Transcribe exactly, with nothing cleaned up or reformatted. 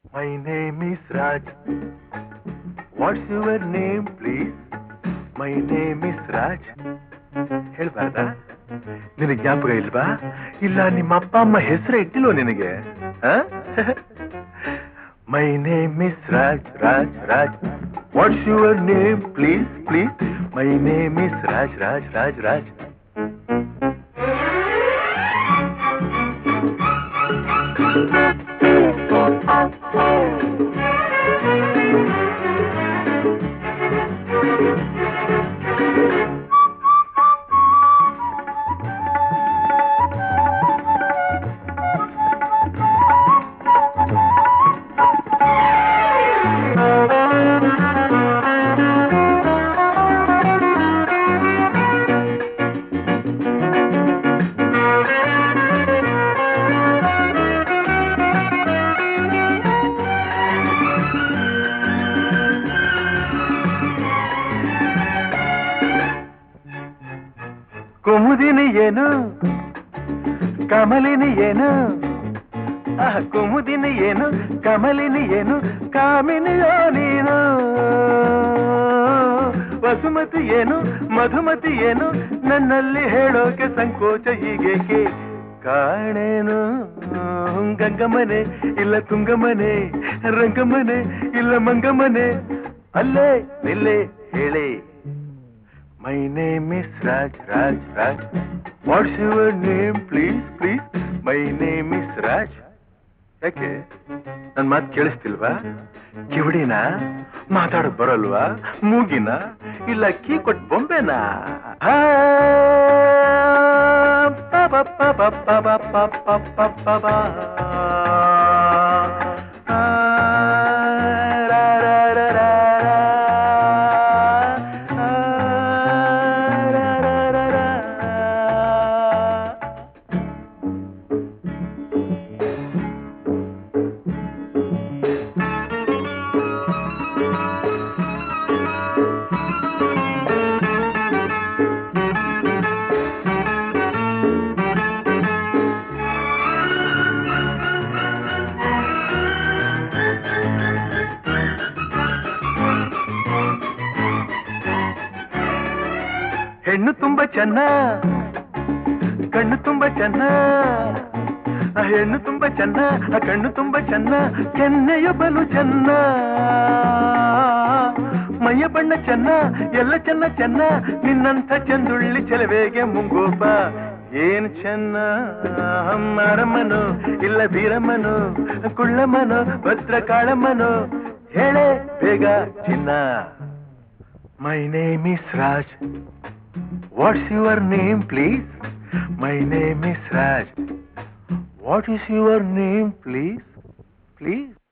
My name is Raj. What's your name, please? My name is Raj. ಹೇಳ್ಬಾರ್ದಾ? ನಿನಗೆ ಜ್ಞಾಪಕ ಇಲ್ವಾ? ಇಲ್ಲ ನಿಮ್ಮ ಅಪ್ಪ ಅಮ್ಮ ಹೆಸರೇ ಇಟ್ಟಿಲ್ವ ನಿನಗೆ? My name is Raj, Raj, Raj. What's your name, please, please? My name is Raj, Raj, Raj, Raj. Kumudini ಏನು ಕಮಲಿನಿ ಏನು ಆಹ ಕುಮುದಿನಿ ಏನು ಕಮಲಿನಿ ಏನು ಕಾಮಿನಿಯೋ ನೀನು ವಸುಮತಿ ಏನು ಮಧುಮತಿ ಏನು ನನ್ನಲ್ಲಿ ಹೇಳೋಕೆ ಸಂಕೋಚ ಹೀಗೇಕೆ ಕಾಣೇನು ಗಂಗಮನೆ ಇಲ್ಲ ತುಂಗಮನೆ ರಂಗಮನೆ ಇಲ್ಲ ಮಂಗಮನೆ ಅಲ್ಲೇ ನಿಲ್ಲೇ ಹೇಳಿ My name is Raj, Raj, Raj. What's your name, please, please? My name is Raj. ಯಾಕೆ ನನ್ನ ಮಾತು ಕೇಳಿಸ್ತಿಲ್ವಾ? ಕಿವಿಡಿನ ಮಾತಾಡೋದು ಬರಲ್ವಾ? ಮೂಗಿನ ಇಲ್ಲ ಕೀ ಕೊಟ್ಟು ಬೊಂಬೆನಾ? ಹೆಣ್ಣು ತುಂಬ ಚೆನ್ನ ಕಣ್ಣು ತುಂಬ ಚೆನ್ನ ಹೆಣ್ಣು ತುಂಬ ಚೆನ್ನ ಕಣ್ಣು ತುಂಬ ಚೆನ್ನ ಕೆನ್ನೆಯು ಬಲು ಚೆನ್ನ ಮೈಯ ಬಣ್ಣ ಚೆನ್ನ ಎಲ್ಲ ಚೆನ್ನ ಚೆನ್ನ ನಿನ್ನಂಥ ಚಂದುಳ್ಳಿ ಚೆಲುವೆಗೆ ಮುಂಗೋಪ ಏನ್ ಚೆನ್ನ ಅರಮನು ಇಲ್ಲ ಬೀರಮ್ಮನು ಕುಳ್ಳಮ್ಮನು ಭದ್ರ ಕಾಳಮ್ಮನು ಹೇಳೆ ಬೇಗ ಚಿನ್ನ My name is Raj. What's your name, please? My name is Raj. What is your name, please? Please?